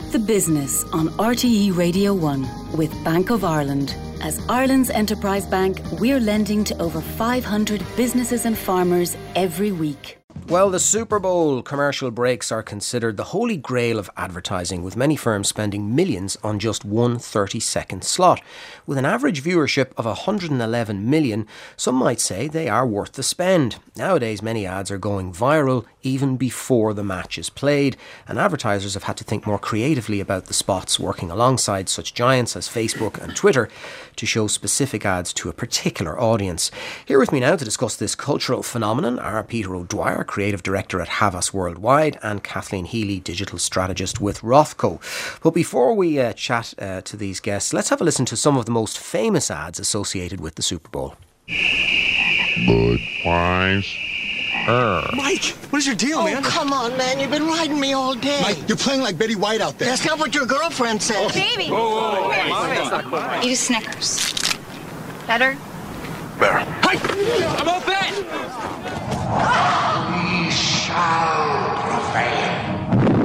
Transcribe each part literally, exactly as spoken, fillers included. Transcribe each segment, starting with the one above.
The Business on R T E Radio one with Bank of Ireland. As Ireland's enterprise bank, we're lending to over five hundred businesses and farmers every week. Well, the Super Bowl commercial breaks are considered the holy grail of advertising, with many firms spending millions on just one thirty-second slot. With an average viewership of one hundred eleven million, some might say they are worth the spend. Nowadays, many ads are going viral even before the match is played, and advertisers have had to think more creatively about the spots, working alongside such giants as Facebook and Twitter to show specific ads to a particular audience. Here with me now to discuss this cultural phenomenon are Peter O'Dwyer, Creative Director at Havas Worldwide, and Kathleen Healy, Digital Strategist with Rothco. But before we uh, chat uh, to these guests, let's have a listen to some of the most famous ads associated with the Super Bowl. Budweiser. Mike, what is your deal, oh, man? Oh, come on, man. You've been riding me all day. Mike, you're playing like Betty White out there. That's not what your girlfriend said. Oh. Baby. Whoa, whoa, whoa. That's not cool. Eat a Snickers. Better? Better. Hey! I'm all bet! We shall prevail.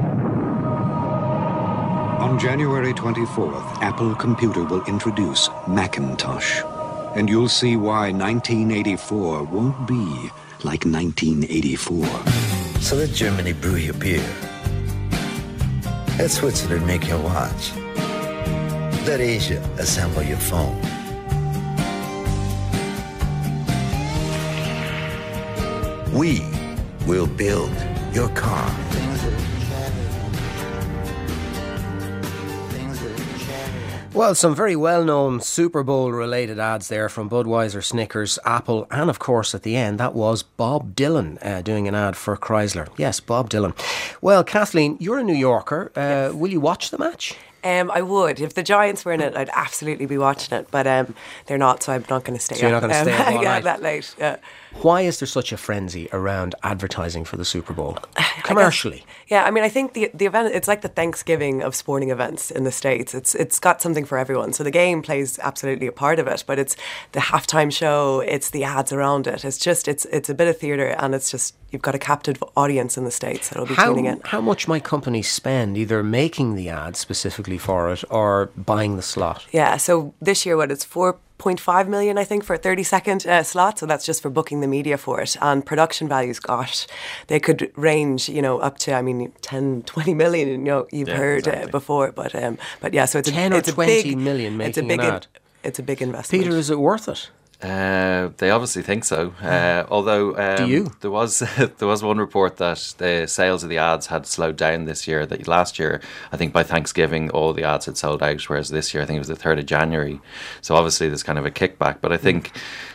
On January twenty-fourth, Apple Computer will introduce Macintosh. And you'll see why nineteen eighty-four won't be like nineteen eighty-four. So let Germany brew your beer. Let Switzerland make your watch. Let Asia assemble your phone. We will build your car. Well, some very well-known Super Bowl-related ads there from Budweiser, Snickers, Apple, and of course at the end that was Bob Dylan uh, doing an ad for Chrysler. Yes, Bob Dylan. Well, Kathleen, you're a New Yorker. Uh, yes. Will you watch the match? Um, I would. If the Giants were in it, I'd absolutely be watching it. But um, they're not, so I'm not going to stay so you're not going to um, stay up all yeah, night? that late. Yeah. Why is there such a frenzy around advertising for the Super Bowl? Commercially? Guess, yeah, I mean, I think the the event, it's like the Thanksgiving of sporting events in the States. It's It's got something for everyone. So the game plays absolutely a part of it, but it's the halftime show, it's the ads around it. It's just, it's it's a bit of theatre, and it's just, you've got a captive audience in the States that'll be how, tuning in. How much might companies spend either making the ad specifically for it or buying the slot? Yeah, so this year, what, it's four point five million, I think, for a thirty second uh, slot. So that's just for booking the media for it. And production values, gosh, they could range, you know, up to, I mean, ten, twenty million, you know, you've yeah, heard exactly. uh, before. But um, but yeah, so it's ten a, or it's twenty a big, million making it's a big an ad. In, it's a big investment. Peter, is it worth it? Uh, they obviously think so. Uh, although um, Do you? there was there was one report that the sales of the ads had slowed down this year. That last year, I think by Thanksgiving, all the ads had sold out, whereas this year, I think it was the third of January. So obviously, there's kind of a kickback. But I think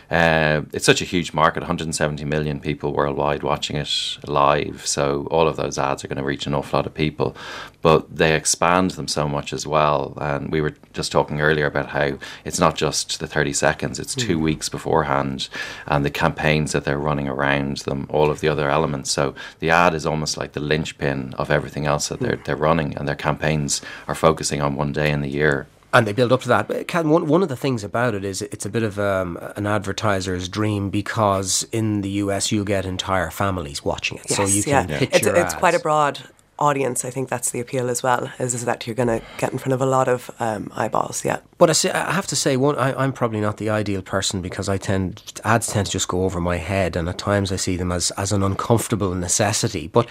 uh, it's such a huge market, one hundred seventy million people worldwide watching it live. So all of those ads are going to reach an awful lot of people. But they expand them so much as well. And we were just talking earlier about how it's not just the thirty seconds, it's two mm. weeks beforehand, and the campaigns that they're running around them, all of the other elements. So the ad is almost like the linchpin of everything else that they're, they're running, and their campaigns are focusing on one day in the year. And they build up to that. But Ken, one, one of the things about it is it's a bit of um, an advertiser's dream, because in the U S you'll get entire families watching it. Yes, so you can yeah. pitch it's, your it's ads. quite a broad audience. I think that's the appeal as well, is, is that you're going to get in front of a lot of um, eyeballs. Yeah. But I, say, I have to say, one, I, I'm probably not the ideal person, because I tend ads tend to just go over my head, and at times I see them as, as an uncomfortable necessity. But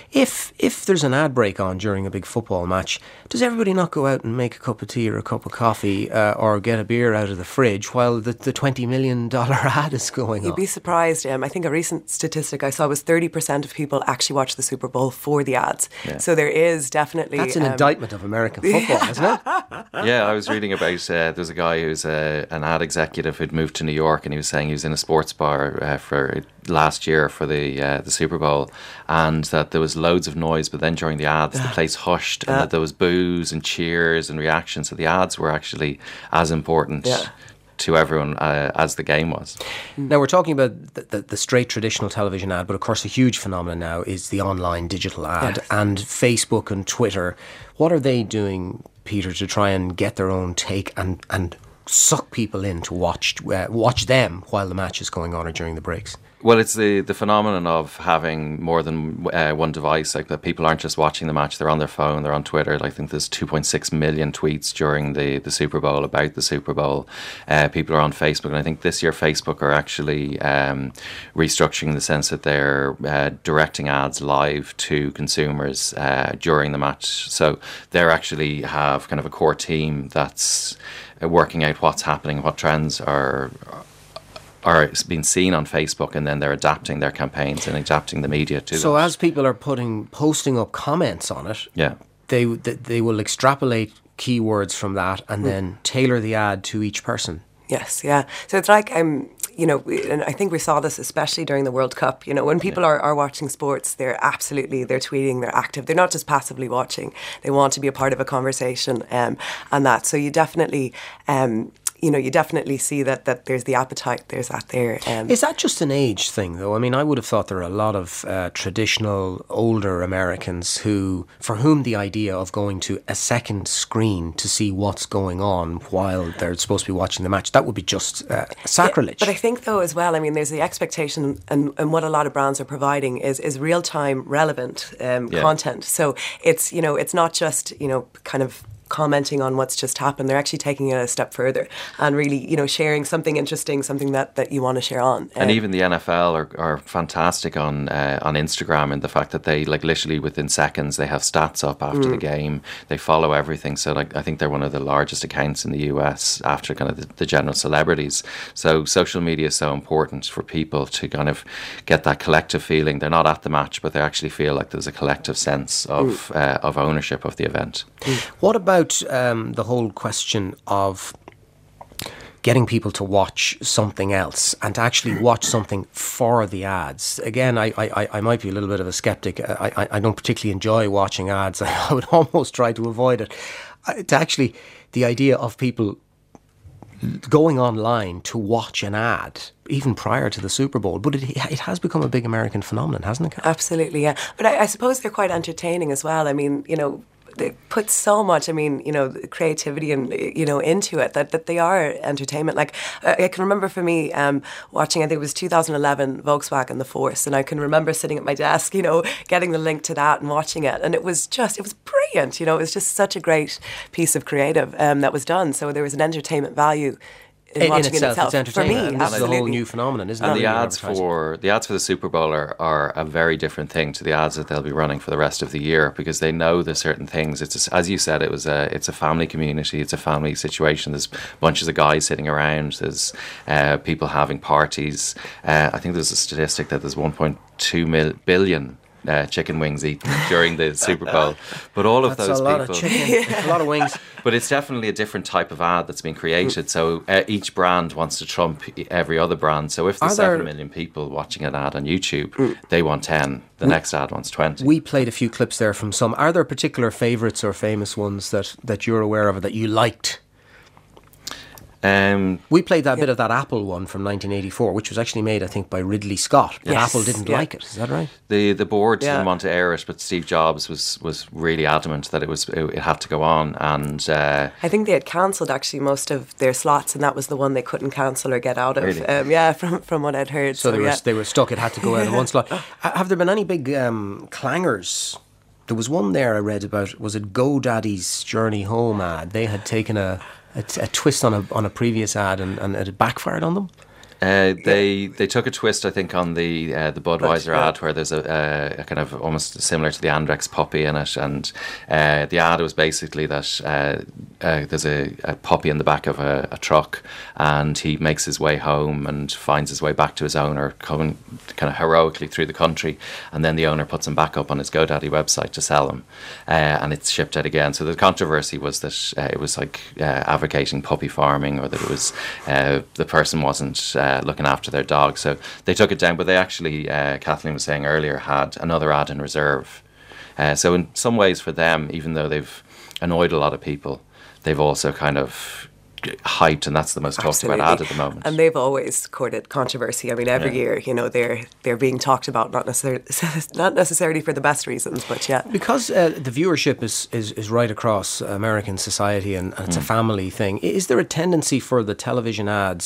if if there's an ad break on during a big football match, does everybody not go out and make a cup of tea or a cup of coffee uh, or get a beer out of the fridge while the, the twenty million dollars ad is going You'd on? be surprised. Um, I think a recent statistic I saw was thirty percent of people actually watch the Super Bowl for the ads. Yeah. So there is definitely... That's an um, indictment of American football, isn't it? Yeah, I was reading about, uh, there's a guy who's uh, an ad executive who'd moved to New York, and he was saying he was in a sports bar uh, for last year for the uh, the Super Bowl, and that there was loads of noise, but then during the ads the place hushed, and yeah. that there was boos and cheers and reactions. So the ads were actually as important yeah. to everyone uh, as the game was. Now, we're talking about the, the, the straight traditional television ad, but of course a huge phenomenon now is the online digital ad. Yes. And Facebook and Twitter. What are they doing, Peter, to try and get their own take and, and suck people in to watch uh, watch them while the match is going on or during the breaks? Well, it's the, the phenomenon of having more than uh, one device. Like that, people aren't just watching the match; they're on their phone, they're on Twitter. Like, I think there's two point six million tweets during the, the Super Bowl about the Super Bowl. Uh, people are on Facebook, and I think this year Facebook are actually um, restructuring in the sense that they're uh, directing ads live to consumers uh, during the match. So they actually have kind of a core team that's working out what's happening, what trends are. are being seen on Facebook, and then they're adapting their campaigns and adapting the media to So that. as people are putting posting up comments on it, yeah, they they, they will extrapolate keywords from that and mm. then tailor the ad to each person. Yes, yeah. So it's like, um, you know, and I think we saw this especially during the World Cup. You know, when people yeah. are, are watching sports, they're absolutely, they're tweeting, they're active. They're not just passively watching. They want to be a part of a conversation um, and that. So you definitely... Um, You know, you definitely see that, that there's the appetite, there's that there. Um, Is that just an age thing, though? I mean, I would have thought there are a lot of uh, traditional, older Americans who, for whom the idea of going to a second screen to see what's going on while they're supposed to be watching the match, that would be just uh, sacrilege. Yeah, but I think, though, as well, I mean, there's the expectation, and, and what a lot of brands are providing is, is real-time, relevant um, yeah. content. So it's, you know, it's not just, you know, kind of commenting on what's just happened. They're actually taking it a step further and really, you know, sharing something interesting, something that, that you want to share on. And um, even the N F L are, are fantastic on uh, on Instagram, and the fact that they, like, literally within seconds they have stats up after mm. the game. They follow everything. So, like, I think they're one of the largest accounts in the U S after kind of the, the general celebrities. So social media is so important for people to kind of get that collective feeling. They're not at the match, but they actually feel like there's a collective sense of mm. uh, of ownership of the event. Mm. What about Um, the whole question of getting people to watch something else and to actually watch something for the ads? Again, I, I, I might be a little bit of a skeptic. I, I, I don't particularly enjoy watching ads. I would almost try to avoid it. Uh, to actually, the idea of people going online to watch an ad, even prior to the Super Bowl, but it it has become a big American phenomenon, hasn't it? Absolutely, yeah. But I, I suppose they're quite entertaining as well. I mean, you know, they put so much, I mean, you know, creativity and, you know, into it that, that they are entertainment. Like, I, I can remember for me um, watching, I think it was two thousand eleven Volkswagen The Force, and I can remember sitting at my desk, you know, getting the link to that and watching it, and it was just, it was brilliant, you know, it was just such a great piece of creative um, that was done. So there was an entertainment value in, in, watching in itself, it itself. It's entertainment. For me, and this absolutely. is a whole new phenomenon, isn't and it? And the ads for the ads for the Super Bowl are, are a very different thing to the ads that they'll be running for the rest of the year, because they know there's certain things. It's a, as you said, it was a it's a family community. It's a family situation. There's bunches of guys sitting around. There's uh, people having parties. Uh, I think there's a statistic that there's one point two mil, billion. Uh, chicken wings eaten during the Super Bowl, but all of that's those a lot people, of chicken, a lot of wings. But it's definitely a different type of ad that's been created. So uh, each brand wants to trump every other brand. So if there's there, seven million people watching an ad on YouTube, mm. they want ten. The mm. next ad wants twenty. We played a few clips there from some. Are there particular favourites or famous ones that that you're aware of that you liked? Um, we played that yeah. bit of that Apple one from nineteen eighty-four, which was actually made, I think, by Ridley Scott. But yes. Apple didn't yeah. like it. Is that right? The the board yeah. didn't want to air it, but Steve Jobs was, was really adamant that it was it, it had to go on. And uh, I think they had cancelled actually most of their slots, and that was the one they couldn't cancel or get out of. Really? Um, yeah, from from what I'd heard. So, so they were yeah. they were stuck. It had to go out in one slot. Have there been any big um, clangers? There was one there I read about. Was it GoDaddy's Journey Home ad? They had taken a. A, a twist on a on a previous ad and, and it backfired on them? Uh, they they took a twist, I think, on the uh, the Budweiser ad where there's a, a, a kind of almost similar to the Andrex puppy in it, and uh, the ad was basically that uh, uh, there's a, a puppy in the back of a, a truck, and he makes his way home and finds his way back to his owner, coming kind of heroically through the country, and then the owner puts him back up on his GoDaddy website to sell him, uh, and it's shipped out again. So the controversy was that uh, it was like uh, advocating puppy farming, or that it was uh, the person wasn't. Uh, Uh, looking after their dog, so they took it down. But they actually, uh, Kathleen was saying earlier, had another ad in reserve. Uh, so in some ways, for them, even though they've annoyed a lot of people, they've also kind of hyped, and that's the most talked Absolutely. about ad at the moment. And they've always courted controversy. I mean, every yeah. year, you know, they're they're being talked about, not necessarily not necessarily for the best reasons, but yeah, because uh, the viewership is, is is right across American society, and, and it's mm. a family thing. Is there a tendency for the television ads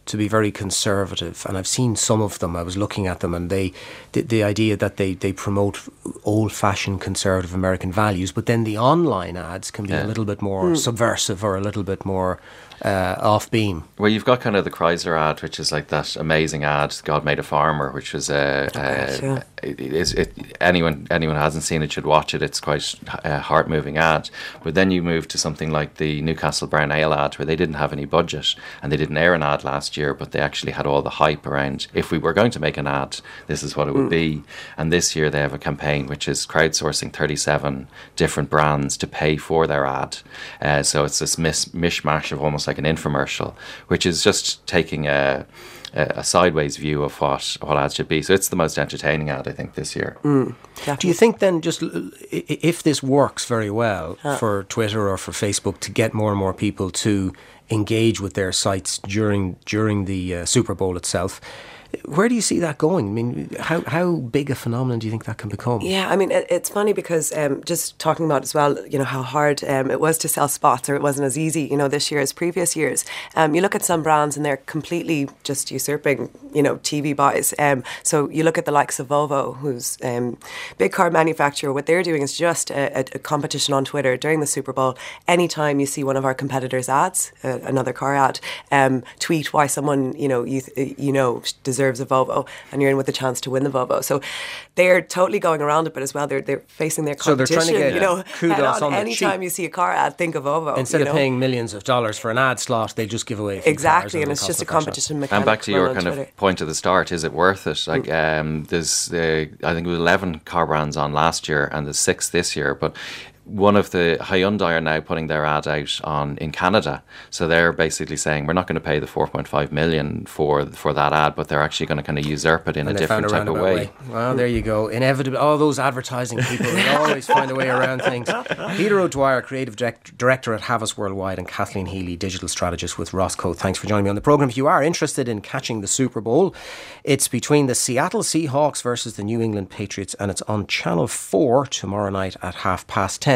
to be very conservative, and I've seen some of them. I was looking at them, and they, the, the idea that they, they promote old-fashioned conservative American values, but then the online ads can be yeah. a little bit more mm. subversive or a little bit more uh, off beam. Well, you've got kind of the Chrysler ad, which is like that amazing ad, God Made a Farmer, which was uh, uh, yeah. it, it, it, anyone anyone who hasn't seen it should watch it. It's quite a heart-moving ad. But then you move to something like the Newcastle Brown Ale ad, where they didn't have any budget and they didn't air an ad last year, but they actually had all the hype around, if we were going to make an ad, this is what it would mm. be. And this year they have a campaign which is crowdsourcing thirty-seven different brands to pay for their ad. Uh, so it's this mis- mishmash of almost like an infomercial, which is just taking a, a sideways view of what, what ads should be. So it's the most entertaining ad, I think, this year. Mm. Do you think then, just if this works very well huh. for Twitter or for Facebook to get more and more people to engage with their sites during during the uh, Super Bowl itself, where do you see that going? I mean, how how big a phenomenon do you think that can become? Yeah, I mean, it, it's funny because um, just talking about as well, you know, how hard um, it was to sell spots, or it wasn't as easy, you know, this year as previous years. Um, you look at some brands and they're completely just usurping, you know, T V buys. Um, so you look at the likes of Volvo, who's um, big car manufacturer. What they're doing is just a, a, a competition on Twitter during the Super Bowl. Anytime you see one of our competitors' ads, uh, another car ad, um, tweet why someone, you know, you you know deserves a Volvo, and you're in with a chance to win the Volvo. So they're totally going around it, but as well they're they're facing their competition. So they're trying to get you know, kudos on, on anytime you see a car ad, think of Volvo. Instead you know? of paying millions of dollars for an ad slot, they just give away a few exactly, cars and it's just a competition mechanic. And back to your kind Twitter. of point at the start, is it worth it? Like mm. um, there's uh, I think it was eleven car brands on last year, and there's six this year, but one of the Hyundai are now putting their ad out on in Canada, so they're basically saying we're not going to pay the four point five million for for that ad, but they're actually going to kind of usurp it in and a different a type of way. way. Well, there you go. Inevitably, all those advertising people, they always find a way around things. Peter O'Dwyer, creative direct, director at Havas Worldwide, and Kathleen Healy, digital strategist with Roscoe. Thanks for joining me on the programme. If you are interested in catching the Super Bowl, it's between the Seattle Seahawks versus the New England Patriots, and it's on Channel four tomorrow night at half past ten.